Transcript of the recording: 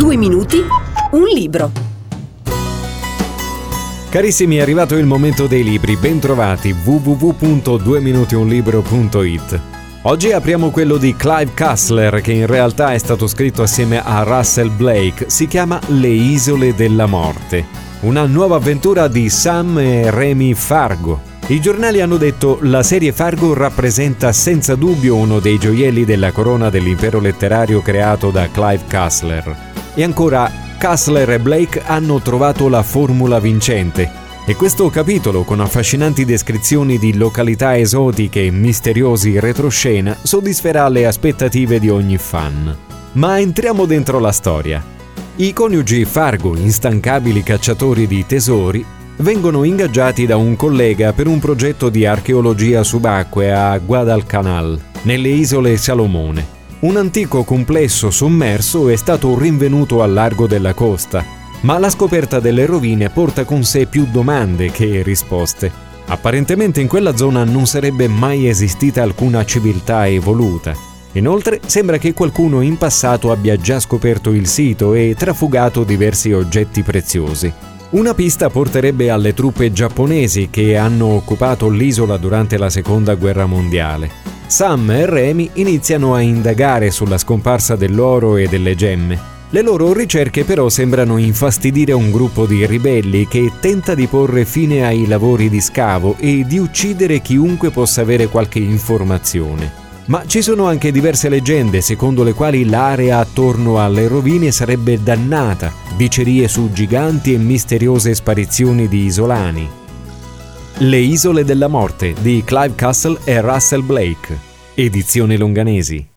2 minuti, un libro. Carissimi, è arrivato il momento dei libri, bentrovati, www.2minutionlibro.it. Oggi apriamo quello di Clive Cussler, che in realtà è stato scritto assieme a Russell Blake. Si chiama Le isole della morte, una nuova avventura di Sam e Remy Fargo. I giornali hanno detto: la serie Fargo rappresenta senza dubbio uno dei gioielli della corona dell'impero letterario creato da Clive Cussler. E ancora, Cussler e Blake hanno trovato la formula vincente. E questo capitolo, con affascinanti descrizioni di località esotiche e misteriosi retroscena, soddisferà le aspettative di ogni fan. Ma entriamo dentro la storia. I coniugi Fargo, instancabili cacciatori di tesori, vengono ingaggiati da un collega per un progetto di archeologia subacquea a Guadalcanal, nelle isole Salomone. Un antico complesso sommerso è stato rinvenuto al largo della costa, ma la scoperta delle rovine porta con sé più domande che risposte. Apparentemente in quella zona non sarebbe mai esistita alcuna civiltà evoluta. Inoltre sembra che qualcuno in passato abbia già scoperto il sito e trafugato diversi oggetti preziosi. Una pista porterebbe alle truppe giapponesi che hanno occupato l'isola durante la Seconda Guerra Mondiale. Sam e Remy iniziano a indagare sulla scomparsa dell'oro e delle gemme. Le loro ricerche però sembrano infastidire un gruppo di ribelli che tenta di porre fine ai lavori di scavo e di uccidere chiunque possa avere qualche informazione. Ma ci sono anche diverse leggende secondo le quali l'area attorno alle rovine sarebbe dannata, dicerie su giganti e misteriose sparizioni di isolani. Le isole della morte di Clive Cussler e Russell Blake, edizione Longanesi.